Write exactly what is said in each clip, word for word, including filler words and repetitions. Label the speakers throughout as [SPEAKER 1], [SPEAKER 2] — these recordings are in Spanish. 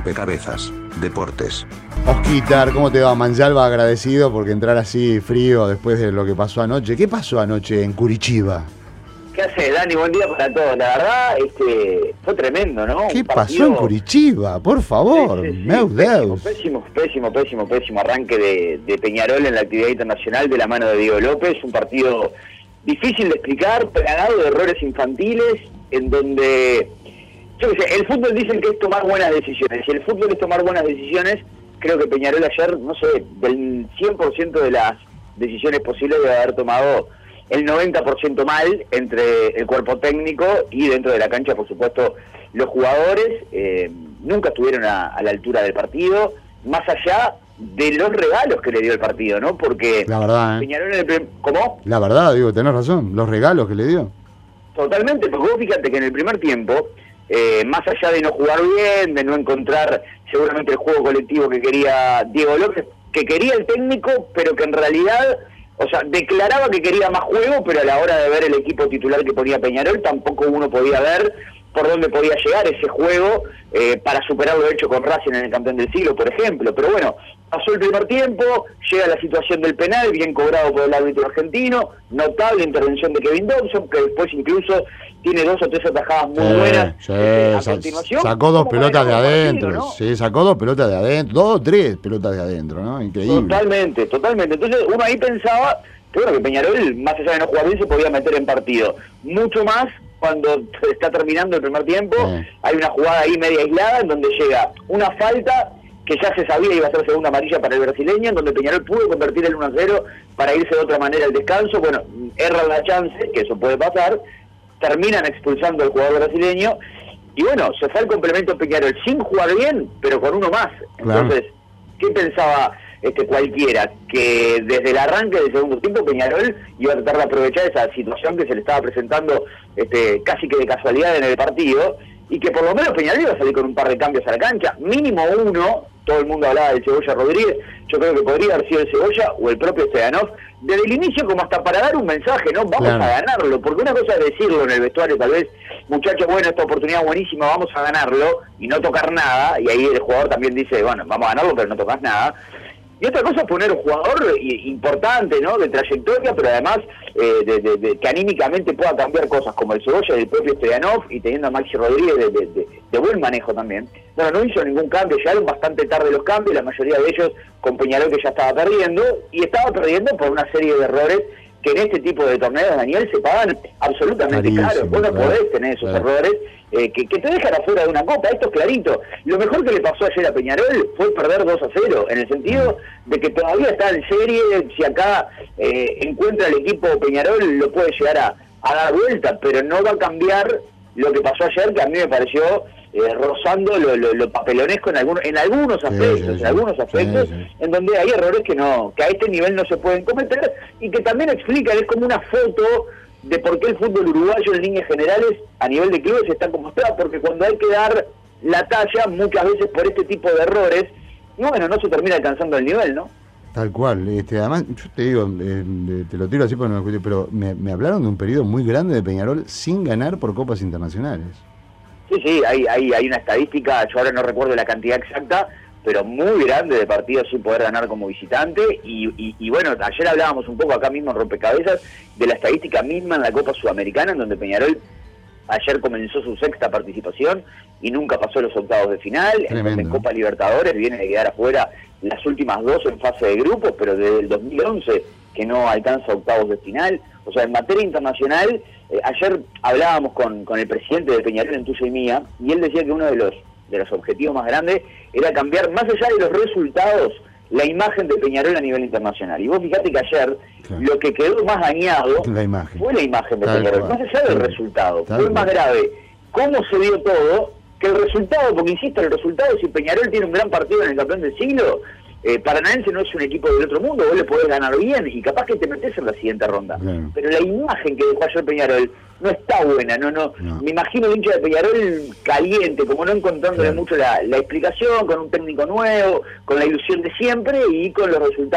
[SPEAKER 1] Rompecabezas, deportes.
[SPEAKER 2] Osquitar, ¿cómo te va? Manjalva agradecido porque entrar así frío después de lo que pasó anoche. ¿Qué pasó anoche en Curitiba?
[SPEAKER 3] ¿Qué hace, Dani? Buen día para todos. La verdad, este, fue tremendo, ¿no?
[SPEAKER 2] ¿Qué
[SPEAKER 3] Un
[SPEAKER 2] pasó
[SPEAKER 3] partido...
[SPEAKER 2] en Curitiba? Por favor,
[SPEAKER 3] sí, sí, sí.
[SPEAKER 2] meu Deus.
[SPEAKER 3] Pésimo, pésimo, pésimo, pésimo arranque de, de Peñarol en la actividad internacional de la mano de Diego López. Un partido difícil de explicar, plagado de errores infantiles, en donde, yo qué sé, el fútbol dicen que es tomar buenas decisiones. Si el fútbol es tomar buenas decisiones, creo que Peñarol ayer, no sé, del cien por ciento de las decisiones posibles debe haber tomado el noventa por ciento mal entre el cuerpo técnico y dentro de la cancha, por supuesto, los jugadores. Eh, nunca estuvieron a, a la altura del partido, más allá de los regalos que le dio el partido, ¿no? Porque
[SPEAKER 2] la verdad, ¿eh?
[SPEAKER 3] Peñarol en el primer... ¿Cómo?
[SPEAKER 2] La verdad, digo, tenés razón, los regalos que le dio.
[SPEAKER 3] Totalmente, porque vos fíjate que en el primer tiempo, eh, más allá de no jugar bien, de no encontrar seguramente el juego colectivo que quería Diego López, que quería el técnico, pero que en realidad... O sea, declaraba que quería más juego, pero a la hora de ver el equipo titular que ponía Peñarol, tampoco uno podía ver por dónde podía llegar ese juego eh, para superar lo hecho con Racing en el campeón del siglo, por ejemplo. Pero bueno, pasó el primer tiempo, llega la situación del penal, bien cobrado por el árbitro argentino, notable intervención de Kevin Dobson, que después incluso tiene dos o tres atajadas muy
[SPEAKER 2] sí,
[SPEAKER 3] buenas.
[SPEAKER 2] Sí,
[SPEAKER 3] eh, a
[SPEAKER 2] sa
[SPEAKER 3] continuación,
[SPEAKER 2] sacó dos pelotas de adentro,
[SPEAKER 3] partido, ¿no?
[SPEAKER 2] Sí, sacó dos pelotas de adentro, dos o tres pelotas de adentro, ¿no? Increíble.
[SPEAKER 3] Totalmente, totalmente. Entonces uno ahí pensaba que bueno, que Peñarol, más allá de no jugar bien, se podía meter en partido. Mucho más cuando está terminando el primer tiempo, sí. Hay una jugada ahí media aislada en donde llega una falta que ya se sabía iba a ser segunda amarilla para el brasileño, en donde Peñarol pudo convertir el uno a cero para irse de otra manera al descanso. Bueno, erran la chance, que eso puede pasar, terminan expulsando al jugador brasileño, y bueno, se fue al complemento Peñarol sin jugar bien, pero con uno más. Entonces, claro. ¿Qué pensaba este cualquiera? Que desde el arranque del segundo tiempo Peñarol iba a tratar de aprovechar esa situación que se le estaba presentando este, casi que de casualidad en el partido, y que por lo menos Peñarol iba a salir con un par de cambios a la cancha, mínimo uno. Todo el mundo hablaba del Cebolla Rodríguez, yo creo que podría haber sido el Cebolla o el propio Stoyanov, desde el inicio como hasta para dar un mensaje, ¿no? Vamos claro. a ganarlo, porque una cosa es decirlo en el vestuario, tal vez, muchachos, bueno, esta oportunidad buenísima, vamos a ganarlo, y no tocar nada, y ahí el jugador también dice, bueno, vamos a ganarlo, pero no tocas nada. Y otra cosa es poner un jugador importante, ¿no? De trayectoria, pero además eh, de, de, de, que anímicamente pueda cambiar cosas, como el Cebolla y el propio Stoyanov, y teniendo a Maxi Rodríguez de, de, de, de buen manejo también. Bueno, no hizo ningún cambio, llegaron bastante tarde los cambios, la mayoría de ellos con Peñarol que ya estaba perdiendo, y estaba perdiendo por una serie de errores que en este tipo de torneos, Daniel, se pagan absolutamente caros. Vos no podés tener esos claro. errores eh, que, que te dejan afuera de una copa, esto es clarito. Lo mejor que le pasó ayer a Peñarol fue perder dos a cero, en el sentido de que todavía está en serie, si acá eh, encuentra el equipo Peñarol lo puede llegar a, a dar vuelta, pero no va a cambiar lo que pasó ayer, que a mí me pareció eh, rozando lo, lo, lo papelonesco en algunos, en algunos aspectos, sí, sí, sí. en algunos aspectos, sí, sí. en donde hay errores que no, que a este nivel no se pueden cometer, y que también explican, es como una foto de por qué el fútbol uruguayo en líneas generales a nivel de clubes está como está, porque cuando hay que dar la talla, muchas veces por este tipo de errores, y bueno, no se termina alcanzando el nivel, ¿no?
[SPEAKER 2] Tal cual, este, además, yo te digo, eh, te lo tiro así porque no me escuché, pero me, me hablaron de un periodo muy grande de Peñarol sin ganar por copas internacionales.
[SPEAKER 3] Sí, sí, hay, hay, hay una estadística, yo ahora no recuerdo la cantidad exacta, pero muy grande de partidos sin poder ganar como visitante, y, y, y bueno, ayer hablábamos un poco acá mismo en Rompecabezas de la estadística misma en la Copa Sudamericana, en donde Peñarol ayer comenzó su sexta participación y nunca pasó los octavos de final. En, donde en Copa Libertadores viene de quedar afuera las últimas dos en fase de grupos, pero desde el dos mil once que no alcanza octavos de final. O sea, en materia internacional, eh, ayer hablábamos con, con el presidente de Peñarol en Tuya y Mía, y él decía que uno de los de los objetivos más grandes era cambiar, más allá de los resultados, la imagen de Peñarol a nivel internacional. Y vos fíjate que ayer claro. lo que quedó más dañado
[SPEAKER 2] la imagen.
[SPEAKER 3] fue la imagen de
[SPEAKER 2] Tal
[SPEAKER 3] Peñarol,
[SPEAKER 2] cual.
[SPEAKER 3] más allá del
[SPEAKER 2] Tal
[SPEAKER 3] resultado.
[SPEAKER 2] Tal
[SPEAKER 3] fue más grave cómo se dio todo que el resultado, porque insisto, el resultado, si Peñarol tiene un gran partido en el campeón del siglo, eh, Paranaense no es un equipo del otro mundo, vos le podés ganar bien y capaz que te metés en la siguiente ronda.
[SPEAKER 2] Claro.
[SPEAKER 3] Pero la imagen que dejó ayer Peñarol no está buena, no, no.
[SPEAKER 2] no.
[SPEAKER 3] Me imagino el hincha de Peñarol caliente, como no encontrándole
[SPEAKER 2] claro.
[SPEAKER 3] mucho la, la explicación, con un técnico nuevo, con la ilusión de siempre y con los resultados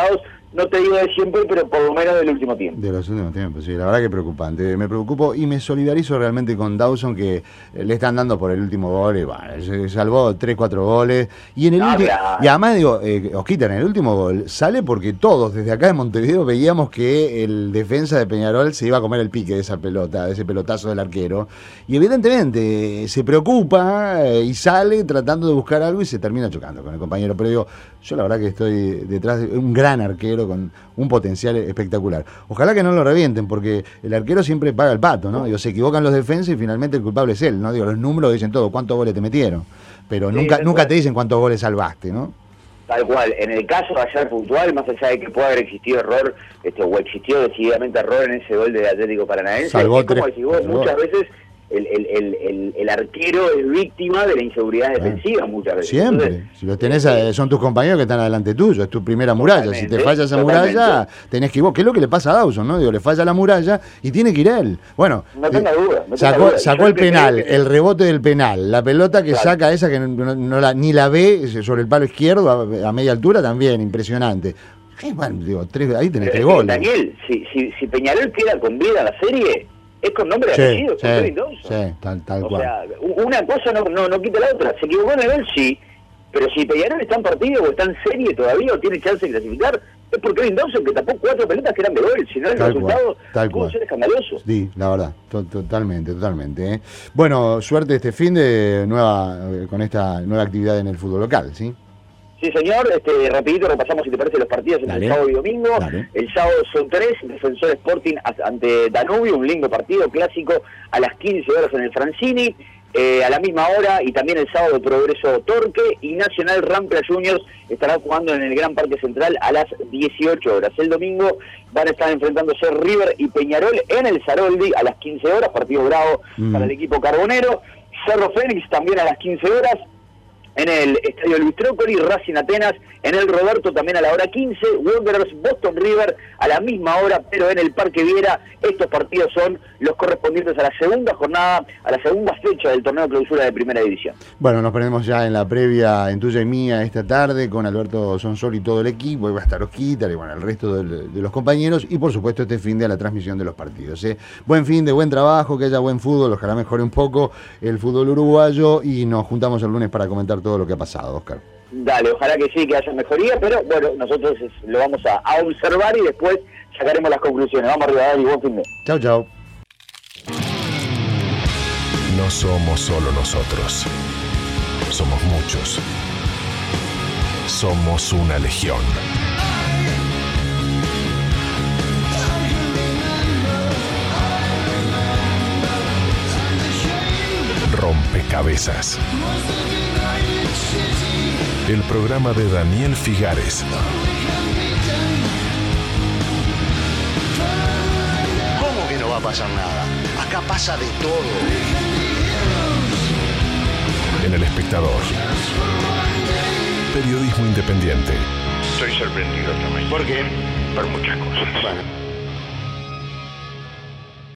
[SPEAKER 3] no te digo de siempre, pero por lo menos del último tiempo.
[SPEAKER 2] De los últimos tiempos, sí, la verdad que preocupante. Me preocupo y me solidarizo realmente con Dawson, que le están dando por el último gol, y bueno, se salvó tres, cuatro goles. Y en el
[SPEAKER 3] No,
[SPEAKER 2] último,
[SPEAKER 3] pero...
[SPEAKER 2] y además digo, eh, Osquita, en el último gol sale porque todos desde acá de Montevideo veíamos que el defensa de Peñarol se iba a comer el pique de esa pelota, de ese pelotazo del arquero. Y evidentemente eh, se preocupa eh, y sale tratando de buscar algo y se termina chocando con el compañero. Pero digo, yo la verdad que estoy detrás de un gran arquero con un potencial espectacular. Ojalá que no lo revienten, porque el arquero siempre paga el pato, ¿no? Digo, se equivocan los defensas y finalmente el culpable es él, ¿no? Digo, los números dicen todo, cuántos goles te metieron, pero
[SPEAKER 3] Sí,
[SPEAKER 2] nunca nunca
[SPEAKER 3] cual.
[SPEAKER 2] te dicen cuántos goles salvaste, ¿no?
[SPEAKER 3] Tal cual. En el caso de ayer puntual, más allá de que pueda haber existido error, este, o existió decididamente error en ese gol del Atlético Paranaense,
[SPEAKER 2] Salvó
[SPEAKER 3] es como
[SPEAKER 2] tres-
[SPEAKER 3] decís vos,
[SPEAKER 2] salvó.
[SPEAKER 3] muchas veces el, el, el, el, el arquero es víctima de la inseguridad
[SPEAKER 2] Claro.
[SPEAKER 3] defensiva, muchas veces.
[SPEAKER 2] Siempre.
[SPEAKER 3] Entonces,
[SPEAKER 2] Si los tenés, a- son tus compañeros que están adelante tuyo, es tu primera muralla. Si te
[SPEAKER 3] Totalmente,
[SPEAKER 2] falla esa
[SPEAKER 3] totalmente.
[SPEAKER 2] muralla, tenés que ir vos. ¿Qué es lo que le pasa a Dawson, no? Digo, le falla la muralla y tiene que ir él. Bueno,
[SPEAKER 3] No tenga
[SPEAKER 2] eh,
[SPEAKER 3] duda, no tenga
[SPEAKER 2] sacó,
[SPEAKER 3] duda.
[SPEAKER 2] sacó
[SPEAKER 3] Yo
[SPEAKER 2] el
[SPEAKER 3] creo que-
[SPEAKER 2] penal, el rebote del penal, la pelota que
[SPEAKER 3] Claro.
[SPEAKER 2] saca esa que no, no- no la, ni la ve sobre el palo izquierdo a, a media altura, también impresionante. Eh, bueno, digo, tres, ahí tenés
[SPEAKER 3] Pero
[SPEAKER 2] tres
[SPEAKER 3] es que,
[SPEAKER 2] goles.
[SPEAKER 3] Daniel, si, si, si Peñarol queda con vida en la serie, es con nombre y
[SPEAKER 2] Sí,
[SPEAKER 3] apellido,
[SPEAKER 2] sí,
[SPEAKER 3] con Kevin Dawson.
[SPEAKER 2] sí, tal, tal
[SPEAKER 3] O
[SPEAKER 2] cual.
[SPEAKER 3] sea, u- una cosa no, no, no quita la otra. Se equivocó en el gol, sí, pero si Peñarol está en partido o está en serie todavía o tiene chance de clasificar, es por Kevin Dawson, que tapó cuatro pelotas que eran de gol. Si no, el
[SPEAKER 2] Tal
[SPEAKER 3] resultado
[SPEAKER 2] cual, tal
[SPEAKER 3] pudo
[SPEAKER 2] cual.
[SPEAKER 3] ser escandaloso.
[SPEAKER 2] Sí, la verdad, to- totalmente, totalmente. ¿eh? Bueno, suerte este fin de nueva eh, con esta nueva actividad en el fútbol local, ¿sí?
[SPEAKER 3] Sí, señor, este, rapidito repasamos, si te parece, los partidos entre
[SPEAKER 2] Dale.
[SPEAKER 3] el sábado y domingo.
[SPEAKER 2] Dale.
[SPEAKER 3] El sábado son tres, Defensor Sporting ante Danubio, un lindo partido clásico a las quince horas en el Francini. Eh, a la misma hora, y también el sábado, Progreso Torque y Nacional Rampla Juniors estará jugando en el Gran Parque Central a las dieciocho horas. El domingo van a estar enfrentándose River y Peñarol en el Saroldi a las quince horas, partido bravo
[SPEAKER 2] Mm.
[SPEAKER 3] para el equipo carbonero. Cerro Fénix también a las quince horas en el Estadio Luis Trócoli, Racing Atenas en el Roberto también a la hora quince, Wanderers Boston River a la misma hora, pero en el Parque Viera. Estos partidos son los correspondientes a la segunda jornada, a la segunda fecha del torneo de clausura de Primera División.
[SPEAKER 2] Bueno, nos ponemos ya en la previa en tuya y mía esta tarde con Alberto Sonsol y todo el equipo, y va a estar Osquita y bueno, el resto de, de los compañeros, y por supuesto este fin de la transmisión de los partidos. ¿eh? Buen fin de buen trabajo, que haya buen fútbol, ojalá mejore un poco el fútbol uruguayo, y nos juntamos el lunes para comentar todo lo que ha pasado, Oscar.
[SPEAKER 3] Dale, ojalá que sí, que haya mejoría, pero bueno, nosotros es- lo vamos a, a observar y después sacaremos las conclusiones. Vamos arriba, Dani, buen fin de.
[SPEAKER 2] Chau, chau.
[SPEAKER 4] No somos solo nosotros. Somos muchos. Somos una legión. Rompecabezas. El programa de Daniel Figares.
[SPEAKER 5] ¿Cómo que no va a pasar nada? Acá pasa de todo.
[SPEAKER 4] En El Espectador. Periodismo independiente.
[SPEAKER 5] Estoy sorprendido también. ¿Por qué? Por muchas cosas. Bueno.